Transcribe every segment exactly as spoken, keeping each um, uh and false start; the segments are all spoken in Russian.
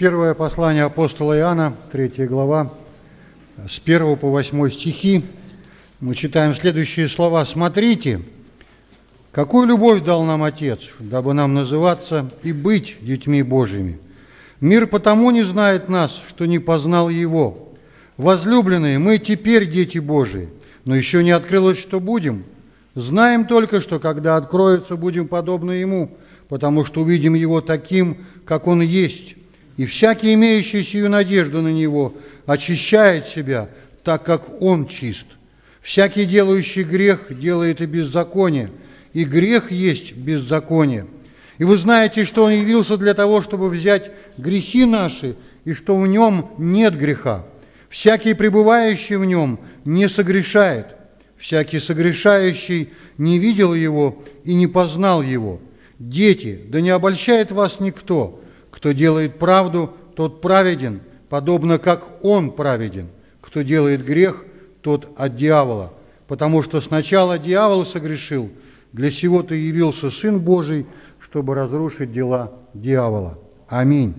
Первое послание апостола Иоанна, третья глава, с первого по восьмой стихи. Мы читаем следующие слова. «Смотрите, какую любовь дал нам Отец, дабы нам называться и быть детьми Божьими. Мир потому не знает нас, что не познал Его. Возлюбленные, мы теперь дети Божии, но еще не открылось, что будем. Знаем только, что когда откроется, будем подобны Ему, потому что увидим Его таким, как Он есть. И всякий, имеющий сию надежду на Него, очищает себя, так как Он чист. Всякий, делающий грех, делает и беззаконие, и грех есть беззаконие. И вы знаете, что Он явился для того, чтобы взять грехи наши, и что в Нем нет греха. Всякий, пребывающий в Нем, не согрешает. Всякий согрешающий не видел Его и не познал Его. Дети, да не обольщает вас никто. Кто делает правду, тот праведен, подобно как Он праведен. Кто делает грех, тот от дьявола. Потому что сначала дьявол согрешил, для сего-то явился Сын Божий, чтобы разрушить дела дьявола. Аминь».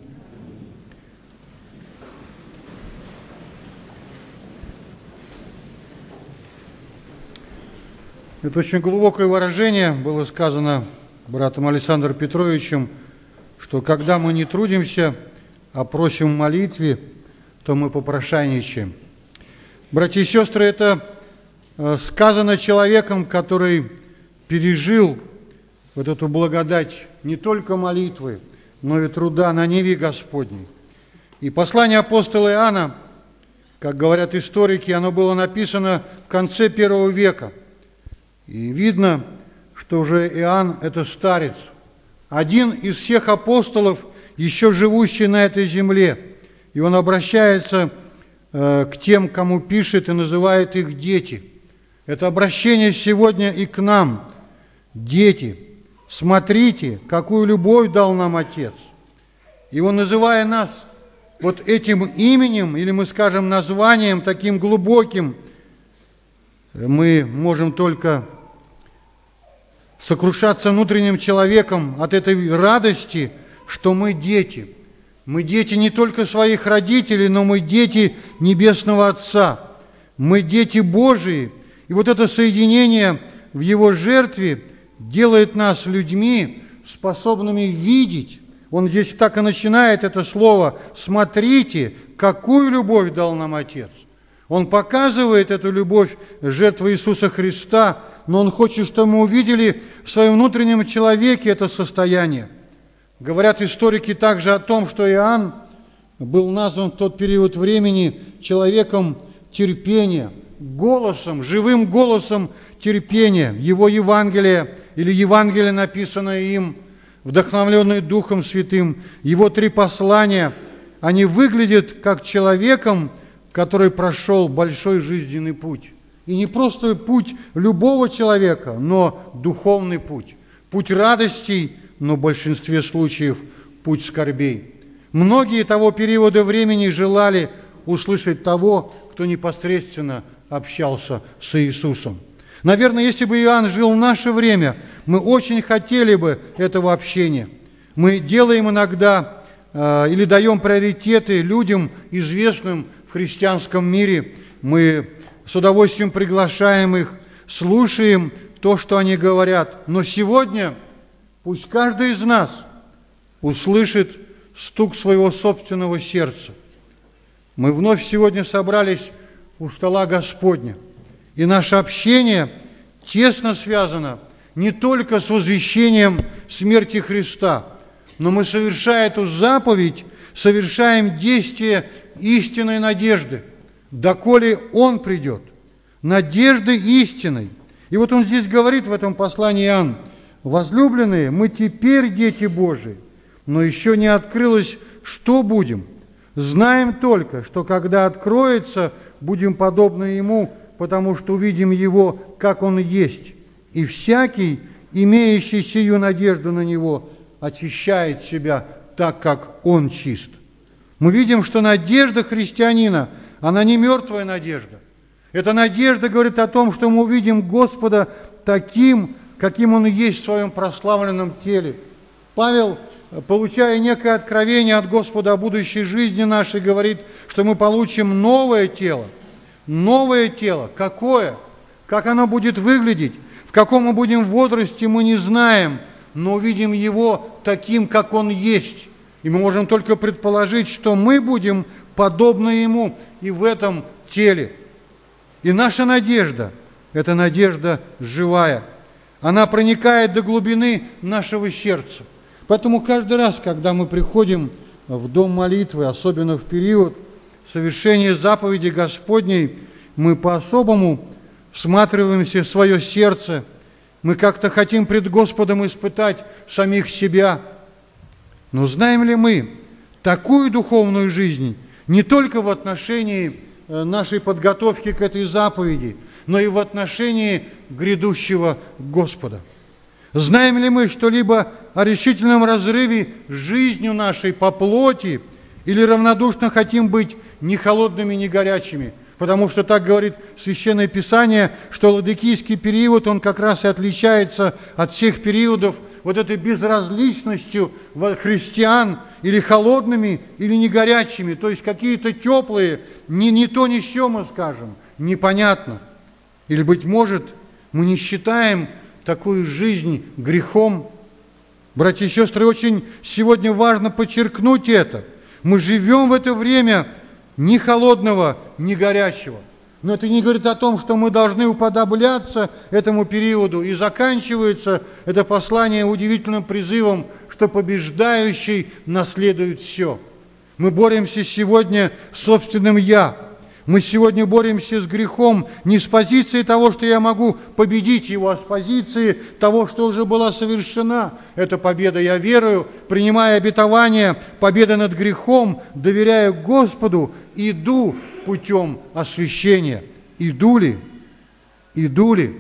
Это очень глубокое выражение было сказано братом Александром Петровичем, что когда мы не трудимся, а просим в молитве, то мы попрошайничаем. Братья и сестры, это сказано человеком, который пережил вот эту благодать не только молитвы, но и труда на ниве Господней. И послание апостола Иоанна, как говорят историки, оно было написано в конце первого века. И видно, что уже Иоанн – это старец, один из всех апостолов, еще живущий на этой земле. И он обращается э, к тем, кому пишет, и называет их дети. Это обращение сегодня и к нам. Дети, смотрите, какую любовь дал нам Отец. И он, называя нас вот этим именем, или мы скажем названием таким глубоким, мы можем только сокрушаться внутренним человеком от этой радости, что мы дети. Мы дети не только своих родителей, но мы дети Небесного Отца. Мы дети Божии. И вот это соединение в Его жертве делает нас людьми, способными видеть. Он здесь так и начинает это слово: «Смотрите, какую любовь дал нам Отец». Он показывает эту любовь жертвы Иисуса Христа, но Он хочет, чтобы мы увидели в своем внутреннем человеке это состояние. Говорят историки также о том, что Иоанн был назван в тот период времени человеком терпения, голосом, живым голосом терпения. Его Евангелие или Евангелие, написанное им, вдохновленное Духом Святым, его три послания, они выглядят как человеком, который прошел большой жизненный путь. И не просто путь любого человека, но духовный путь. Путь радостей, но в большинстве случаев путь скорбей. Многие того периода времени желали услышать того, кто непосредственно общался с Иисусом. Наверное, если бы Иоанн жил в наше время, мы очень хотели бы этого общения. Мы делаем иногда э, или даем приоритеты людям, известным в христианском мире. Мы с удовольствием приглашаем их, слушаем то, что они говорят. Но сегодня пусть каждый из нас услышит стук своего собственного сердца. Мы вновь сегодня собрались у стола Господня, и наше общение тесно связано не только с возвещением смерти Христа, но мы, совершая эту заповедь, совершаем действие истинной надежды, доколе Он придет, надежды истинной. И вот он здесь говорит в этом послании Иоанн: «Возлюбленные, мы теперь дети Божии, но еще не открылось, что будем. Знаем только, что когда откроется, будем подобны Ему, потому что увидим Его, как Он есть. И всякий, имеющий сию надежду на Него, очищает себя так, как Он чист». Мы видим, что надежда христианина, она не мертвая надежда. Эта надежда говорит о том, что мы увидим Господа таким, каким Он есть в Своем прославленном теле. Павел, получая некое откровение от Господа о будущей жизни нашей, говорит, что мы получим новое тело. Новое тело. Какое? Как оно будет выглядеть? В каком мы будем возрасте, мы не знаем, но увидим его таким, как он есть. И мы можем только предположить, что мы будем подобны ему и в этом теле. И наша надежда – это надежда живая. Она проникает до глубины нашего сердца. Поэтому каждый раз, когда мы приходим в дом молитвы, особенно в период совершения заповеди Господней, мы по-особому всматриваемся в свое сердце, мы как-то хотим пред Господом испытать самих себя. Но знаем ли мы такую духовную жизнь не только в отношении нашей подготовки к этой заповеди, но и в отношении грядущего Господа? Знаем ли мы что-либо о решительном разрыве с жизнью нашей по плоти, или равнодушно хотим быть ни холодными, ни горячими? Потому что так говорит Священное Писание, что ладыкийский период, он как раз и отличается от всех периодов вот этой безразличностью христиан, или холодными, или не горячими, то есть какие-то теплые, ни, ни то, ни сё, мы скажем, непонятно. Или, быть может, мы не считаем такую жизнь грехом. Братья и сестры, очень сегодня важно подчеркнуть это. Мы живем в это время ни холодного, ни горячего. Но это не говорит о том, что мы должны уподобляться этому периоду. И заканчивается это послание удивительным призывом, что побеждающий наследует все. Мы боремся сегодня с собственным «я». Мы сегодня боремся с грехом не с позиции того, что я могу победить его, а с позиции того, что уже была совершена эта победа. Я верую, принимая обетование победы над грехом, доверяя Господу, иду путем освящения. Иду ли? Иду ли?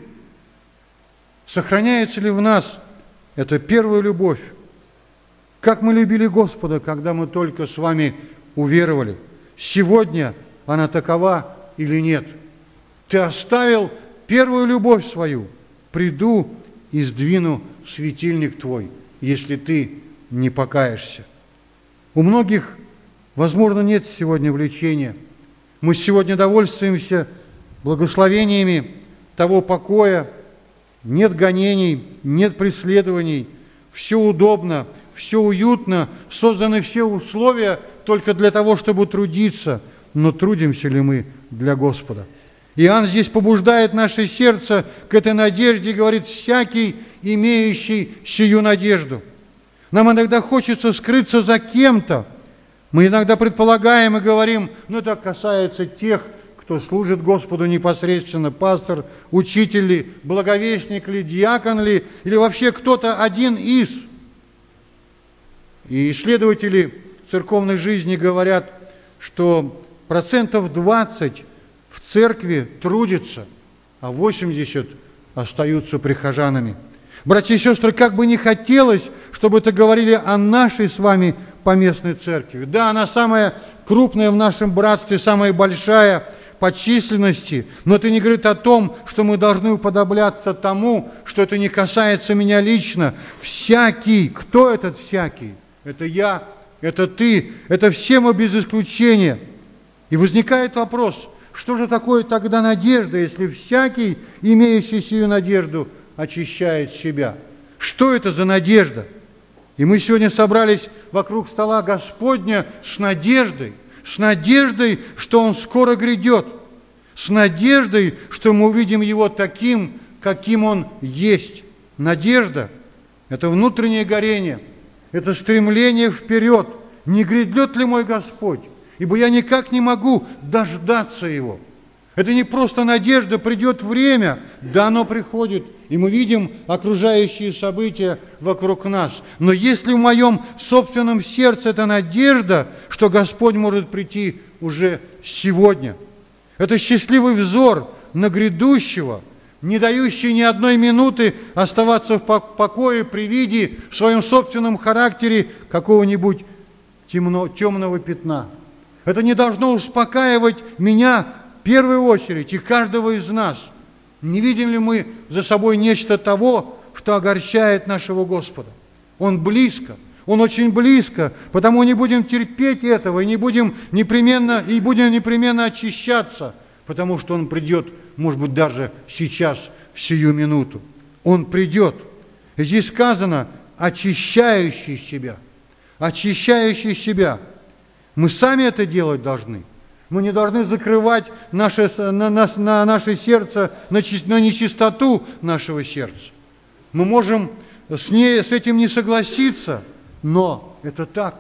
Сохраняется ли в нас эта первая любовь? Как мы любили Господа, когда мы только с вами уверовали? Сегодня она такова или нет? Ты оставил первую любовь свою. Приду и сдвину светильник твой, если ты не покаешься. У многих, возможно, нет сегодня влечения. Мы сегодня довольствуемся благословениями того покоя. Нет гонений, нет преследований. Все удобно, все уютно. Созданы все условия только для того, чтобы трудиться. Но трудимся ли мы для Господа? Иоанн здесь побуждает наше сердце к этой надежде и говорит: «Всякий, имеющий сию надежду». Нам иногда хочется скрыться за кем-то. Мы иногда предполагаем и говорим: ну, это касается тех, кто служит Господу непосредственно, пастор, учитель ли, благовестник ли, диакон ли, или вообще кто-то один из. И исследователи церковной жизни говорят, что процентов двадцать в церкви трудится, а восемьдесят остаются прихожанами. Братья и сестры, как бы ни хотелось, чтобы это говорили о нашей с вами поместной церкви. Да, она самая крупная в нашем братстве, самая большая по численности, но это не говорит о том, что мы должны уподобляться тому, что это не касается меня лично. Всякий, кто этот всякий? Это я, это ты, это все мы без исключения. И возникает вопрос, что же такое тогда надежда, если всякий, имеющий сию надежду, очищает себя? Что это за надежда? И мы сегодня собрались вокруг стола Господня с надеждой, с надеждой, что Он скоро грядет, с надеждой, что мы увидим Его таким, каким Он есть. Надежда – это внутреннее горение, это стремление вперед. Не грядет ли мой Господь? Ибо я никак не могу дождаться Его. Это не просто надежда, придет время, да, оно приходит, и мы видим окружающие события вокруг нас. Но если в моем собственном сердце эта надежда, что Господь может прийти уже сегодня, это счастливый взор на грядущего, не дающий ни одной минуты оставаться в покое при виде в своем собственном характере какого-нибудь темно, темного пятна. Это не должно успокаивать меня в первую очередь и каждого из нас. Не видим ли мы за собой нечто того, что огорчает нашего Господа? Он близко. Он очень близко, потому не будем терпеть этого, и не будем непременно, и будем непременно очищаться, потому что Он придет, может быть, даже сейчас, в сию минуту. Он придет. И здесь сказано, очищающий себя. Очищающий себя. Мы сами это делать должны. Мы не должны закрывать наше, на, на, на наше сердце, на, на нечистоту нашего сердца. Мы можем с, ней, с этим не согласиться, но это так.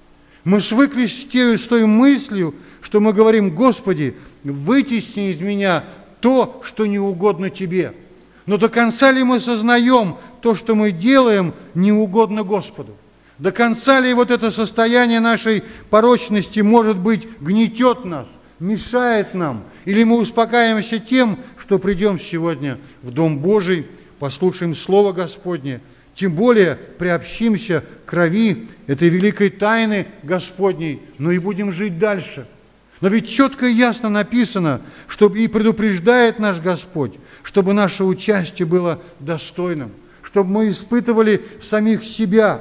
Мы свыклись с, те, с той мыслью, что мы говорим: Господи, вытесни из меня то, что не угодно Тебе. Но до конца ли мы сознаем то, что мы делаем, не угодно Господу? До конца ли вот это состояние нашей порочности, может быть, гнетет нас, мешает нам? Или мы успокаиваемся тем, что придем сегодня в Дом Божий, послушаем Слово Господне, тем более приобщимся к крови этой великой тайны Господней, но и будем жить дальше. Но ведь четко и ясно написано, чтобы и предупреждает наш Господь, чтобы наше участие было достойным, чтобы мы испытывали самих себя.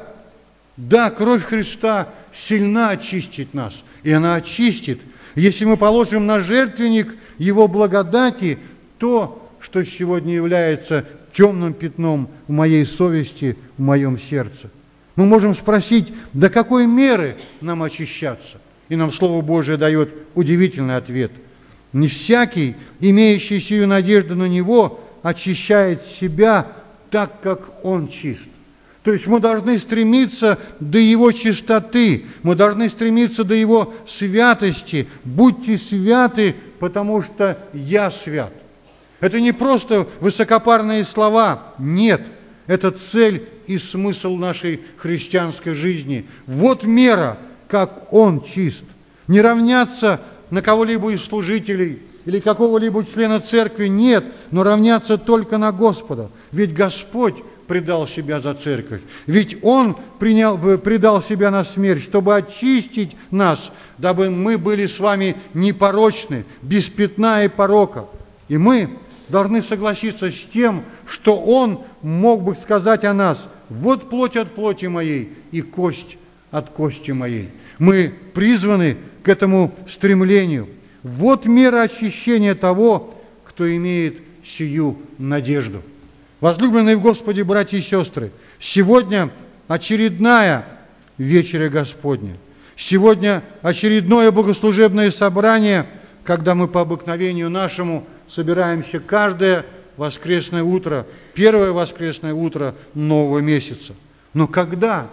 Да, кровь Христа сильна очистить нас, и она очистит. Если мы положим на жертвенник Его благодати то, что сегодня является темным пятном в моей совести, в моем сердце. Мы можем спросить, до какой меры нам очищаться? И нам Слово Божие дает удивительный ответ. Не всякий, имеющий сию надежду на Него, очищает себя так, как Он чист. То есть мы должны стремиться до Его чистоты, мы должны стремиться до Его святости. Будьте святы, потому что Я свят. Это не просто высокопарные слова, нет, это цель и смысл нашей христианской жизни. Вот мера, как Он чист. Не равняться на кого-либо из служителей или какого-либо члена церкви, нет, но равняться только на Господа. Ведь Господь предал себя за церковь, ведь Он принял, предал себя на смерть, чтобы очистить нас, дабы мы были с вами непорочны, без пятна и порока. И мы должны согласиться с тем, что Он мог бы сказать о нас: вот плоть от плоти моей и кость от кости моей. Мы призваны к этому стремлению. Вот мера очищения того, кто имеет сию надежду. Возлюбленные в Господе братья и сестры, сегодня очередная вечеря Господня. Сегодня очередное богослужебное собрание, когда мы по обыкновению нашему собираемся каждое воскресное утро, первое воскресное утро нового месяца. Но когда,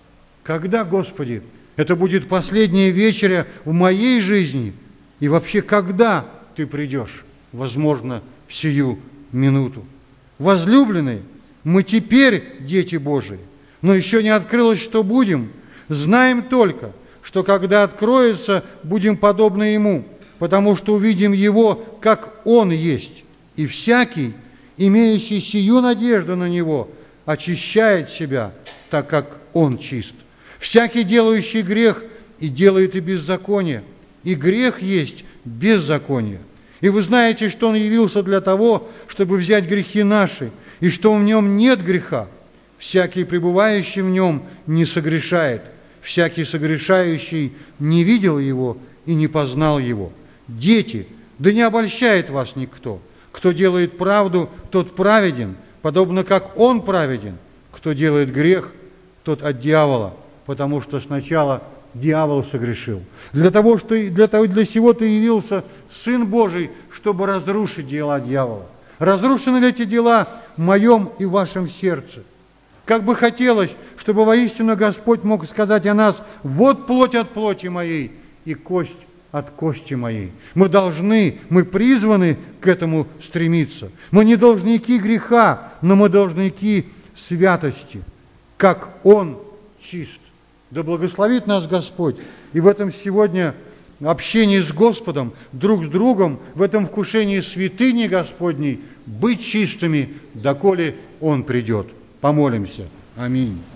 когда, Господи, это будет последняя вечеря в моей жизни, и вообще, когда Ты придешь, возможно, в сию минуту? Возлюбленные, мы теперь дети Божии, но еще не открылось, что будем. Знаем только, что когда откроется, будем подобны Ему, потому что увидим Его, как Он есть. И всякий, имеющий сию надежду на Него, очищает себя, так как Он чист. Всякий, делающий грех, и делает и беззаконие, и грех есть беззаконие. И вы знаете, что Он явился для того, чтобы взять грехи наши, и что в Нем нет греха. Всякий, пребывающий в Нем, не согрешает. Всякий согрешающий не видел Его и не познал Его. Дети, да не обольщает вас никто. Кто делает правду, тот праведен, подобно как Он праведен. Кто делает грех, тот от дьявола, потому что сначала дьявол согрешил. Для того, что для того, для сего-то явился Сын Божий, чтобы разрушить дела дьявола. Разрушены ли эти дела в моем и вашем сердце? Как бы хотелось, чтобы воистину Господь мог сказать о нас: вот плоть от плоти моей и кость от кости моей. Мы должны, мы призваны к этому стремиться. Мы не должники греха, но мы должники святости, как Он чист. Да благословит нас Господь. И в этом сегодня общении с Господом, друг с другом, в этом вкушении святыни Господней быть чистыми, доколе Он придет. Помолимся. Аминь.